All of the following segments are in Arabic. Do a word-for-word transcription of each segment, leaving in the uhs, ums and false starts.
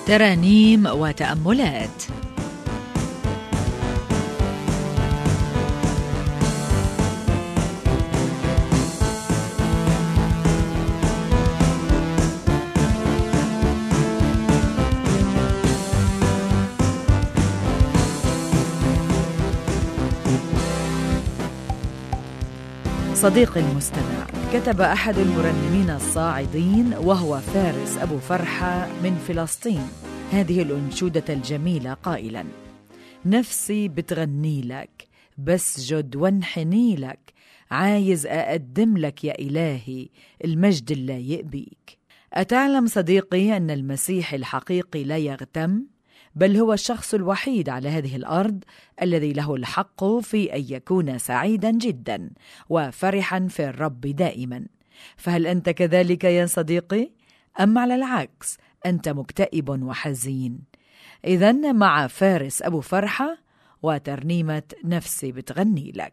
ترانيم وتأملات. صديقي المستمع، كتب أحد المرنمين الصاعدين وهو فارس أبو فرحة من فلسطين هذه الأنشودة الجميلة قائلاً: نفسي بتغني لك، بسجد وانحني لك، عايز أقدم لك يا إلهي المجد اللايق بيك. أتعلم صديقي أن المسيح الحقيقي لا يغتم، بل هو الشخص الوحيد على هذه الأرض الذي له الحق في أن يكون سعيدا جدا وفرحا في الرب دائما. فهل أنت كذلك يا صديقي؟ أم على العكس أنت مكتئب وحزين؟ إذن مع فارس أبو فرحة وترنيمة نفسي بتغني لك.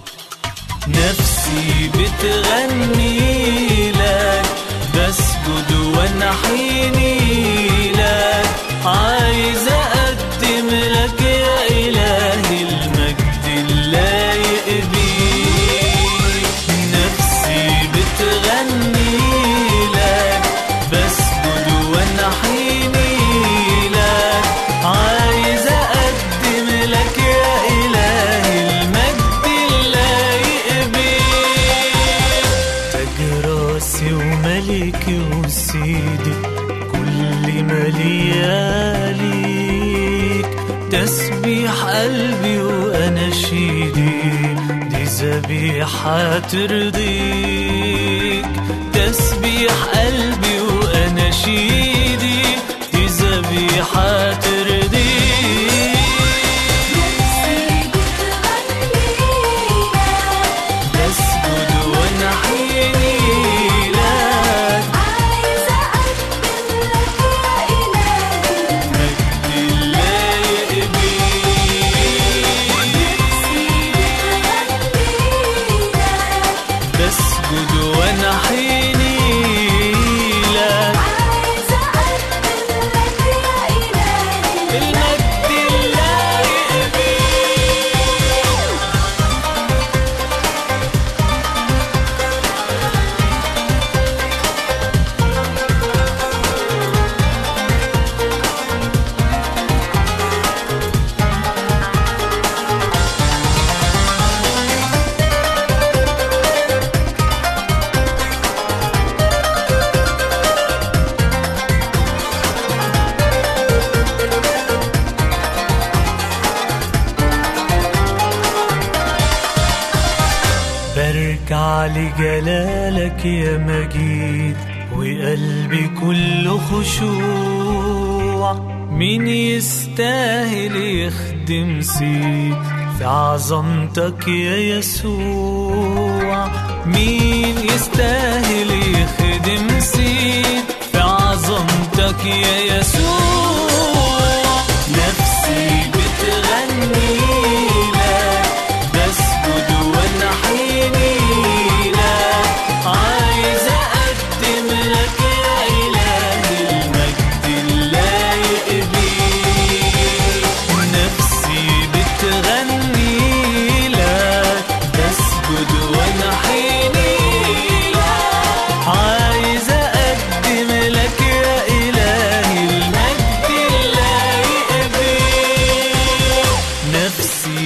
نفسي بتغني لك، بسجد وانحني لك، عايز أقدم لك يا إلهي المجد اللايق بيك. نفسي بتغني لك، بسجد وانحني لك، عايز أقدم لك يا إلهي المجد اللايق بيك. تاج راسي وملكي وسيدي، كل ملياليك، تسبيح قلبي وأناشيدي، دي ذبيحة ترضيك. تسبيح قلبي وأناشيدي، دي ذبيحة ترضيك. بركع لجلالك يا مجيد، وقلبي كله خشوع. مين يستاهل يخدم سيد في عظمتك يا يسوع؟ مين يستاهل يخدم سيد في عظمتك يا يسوع؟ نفسي بتغني لك، بسجد وانحني لك، عايز أقدم لك يا إلهي المجد اللايق بيك. نفسي بتغني لك، بسجد وانحني لك، عايز أقدم لك يا إلهي المجد اللايق بيك. نفسي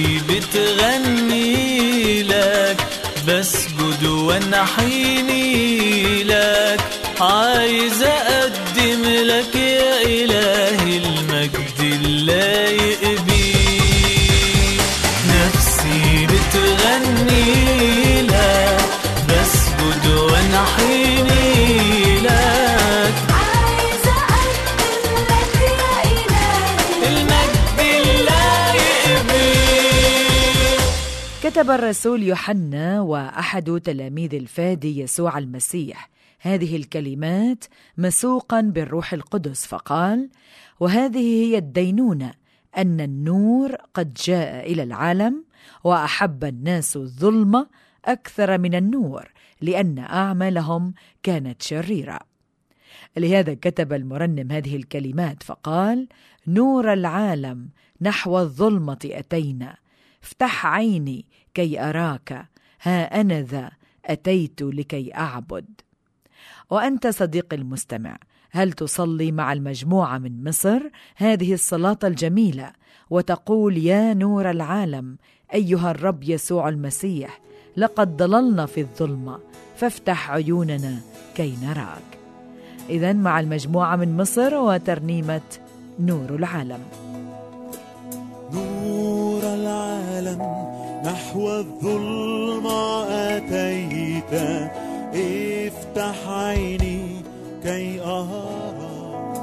بتغني لك، بسجد وانحني لك، عايز أقدم لك يا إلهي المجد اللايق بيك. نفسي بتغني لك، بسجد وانحني لك، عايز أقدم لك يا إلهي المجد اللايق بيك. كتب الرسول يوحنا وأحد تلاميذ الفادي يسوع المسيح هذه الكلمات مسوقا بالروح القدس، فقال: وهذه هي الدينونة، أن النور قد جاء إلى العالم، وأحب الناس الظلمة أكثر من النور، لأن أعمالهم كانت شريرة. لهذا كتب المرنم هذه الكلمات فقال: نور العالم نحو الظلمة أتينا، افتح عيني كي أراك، ها أنا ذا أتيت لكي أعبد. وأنت صديقي المستمع، هل تصلي مع المجموعة من مصر هذه الصلاة الجميلة وتقول: يا نور العالم أيها الرب يسوع المسيح، لقد ضللنا في الظلمة فافتح عيوننا كي نراك. إذن مع المجموعة من مصر وترنيمة نور العالم. نور العالم نحو الظلمة أتيت، افتح عيني كي أرى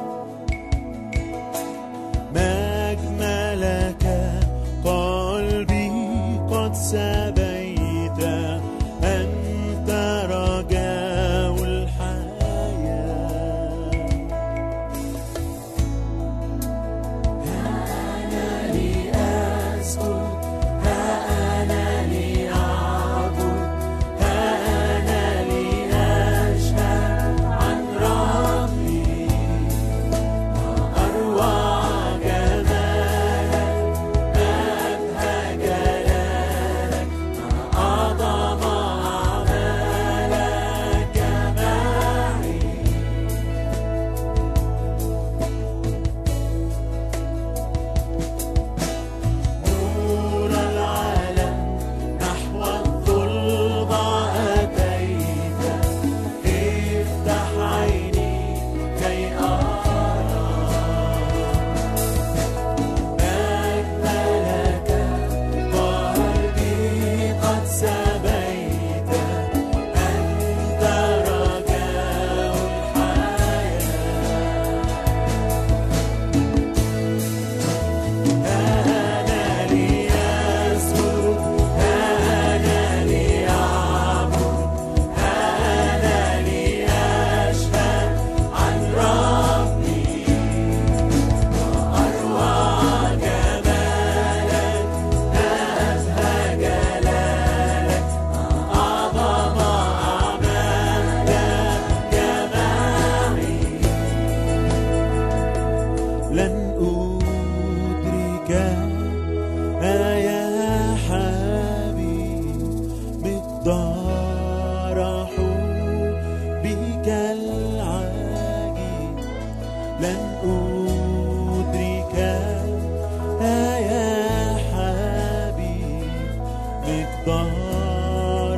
ما أجملك، قلبي قد سبيت، أنت رجاء الحياة. ها أنا لأسجد، ها أنا لأعبد، ها أنا لأشهد عن ربي، أروع جمالك، أبهى جلالك، أعظم أعمالك معي. نور العالم نحو الظلمة أتيت، افتح عيني كي أرى أجملك، قلبي قد سبيت، أنت رجاء الحياة. أنا لأسجد، أنا لأعبد، أنا لأشهد عن ربي، أروع جمالك، أبهى جلالك، أعظم أعمالك معي. لن أدرك يا حبيب مقدار حبك العجيب، لن أدرك يا حبيب مقدار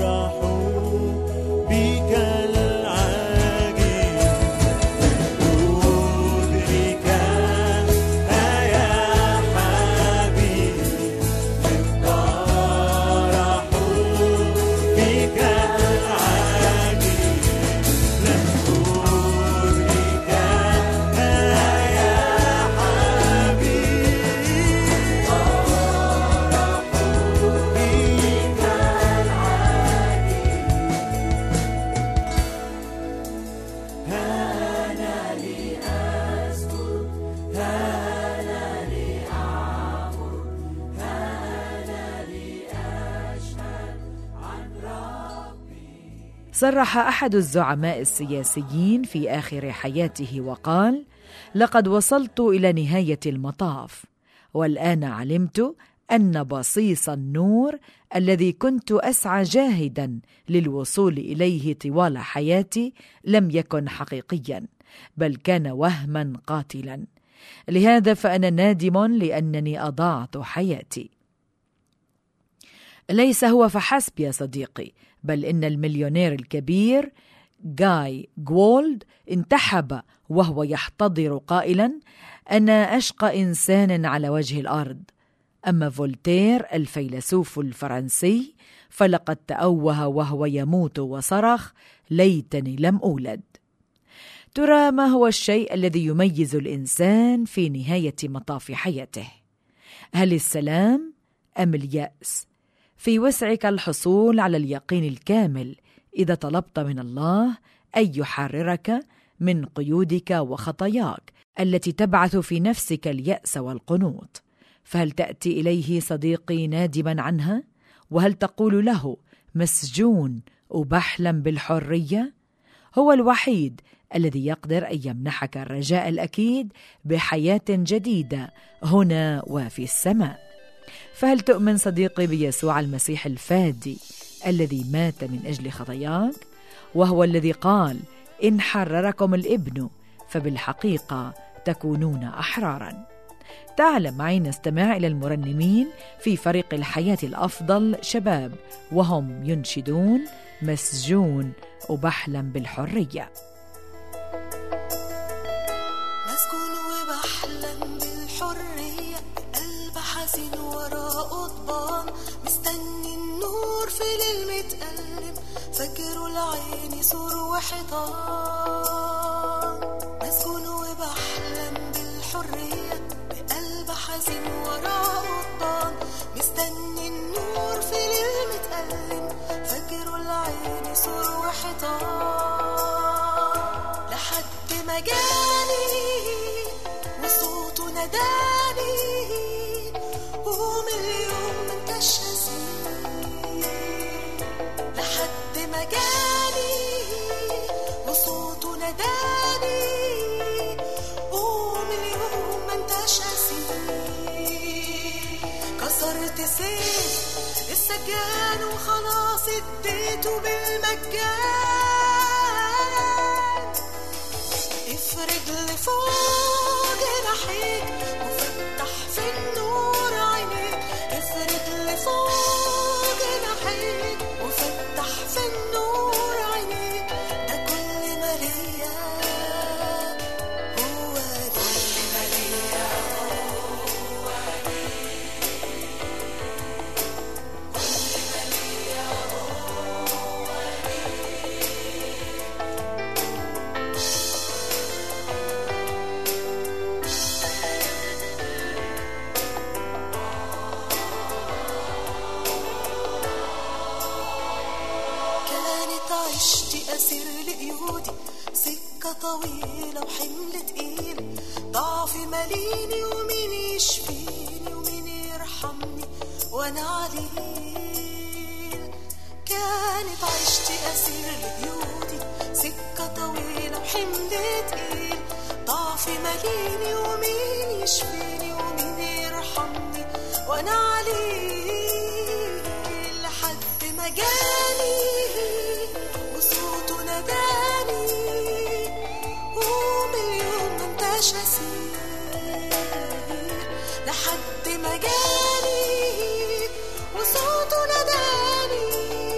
حبك العجيب، أدرك يا حبيب مقدار حبك العجيب، لن أدرك يا صرح أحد الزعماء السياسيين في آخر حياته وقال: لقد وصلت إلى نهاية المطاف، والآن علمت أن بصيص النور الذي كنت أسعى جاهدا للوصول إليه طوال حياتي لم يكن حقيقيا، بل كان وهما قاتلا. لهذا فأنا نادم لأنني أضاعت حياتي. ليس هو فحسب يا صديقي، بل إن المليونير الكبير جاي جولد انتحب وهو يحتضر قائلا: أنا أشقى إنسان على وجه الأرض. أما فولتير الفيلسوف الفرنسي فلقد تأوه وهو يموت وصرخ: ليتني لم أولد. ترى ما هو الشيء الذي يميز الإنسان في نهاية مطاف حياته؟ هل السلام أم اليأس؟ في وسعك الحصول على اليقين الكامل إذا طلبت من الله أن يحررك من قيودك وخطاياك التي تبعث في نفسك اليأس والقنوط. فهل تأتي إليه صديقي نادما عنها؟ وهل تقول له: مسجون وبحلم بالحرية؟ هو الوحيد الذي يقدر أن يمنحك الرجاء الأكيد بحياة جديدة هنا وفي السماء. فهل تؤمن صديقي بيسوع المسيح الفادي الذي مات من أجل خطاياك، وهو الذي قال إن حرركم الابن فبالحقيقة تكونون أحرارا؟ تعال معي نستمع إلى المرنمين في فريق الحياة الأفضل شباب وهم ينشدون مسجون وبحلم بالحرية. مسجون وبحلم بالحرية، قلب حزين وراء قضبان، مستني النور في ليل متألم، فجر العين سور وحيطان. مسجون وبحلم بالحرية، بقلب حزين وراء قضبان، مستني النور في ليل متألم، فجر العين سور وحيطان. لحد ما جاني وصوته ناداني، قوم اليوم منتش هزيل. لحد ما جاني وصوته ناداني، قوم اليوم منتش هزيل. كسرت سيف السجان وخلاص اديته بالمجان. افرد لفوق جناحيك وفتح في النور عينيك، افرد لفوق جناحيك وفتح في النور عينيك. ده كل ما ليا هو ده، كل ما ليا هو ده، كل ما ليا هو عشتي أسير لقيودي، سكة طويلة وحمل تقيل، ضعفي ماليني ومين يشفيني ومين يرحمني وأنا عليل. كانت عشتي أسير لقيودي، سكة طويلة وحمل تقيل، ضعفي ماليني ومين يشفيني ومين يرحمني وأنا عليل. لحد ما جاني وصوته ناداني، قوم اليوم منتش هسير. لحد ما جاني وصوته ناداني،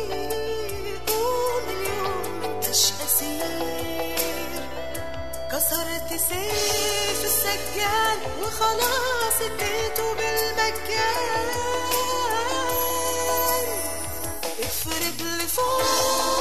قوم اليوم منتش هسير. كسرت سيف السجان وخلاص اديته بالمجان. افرد لفوق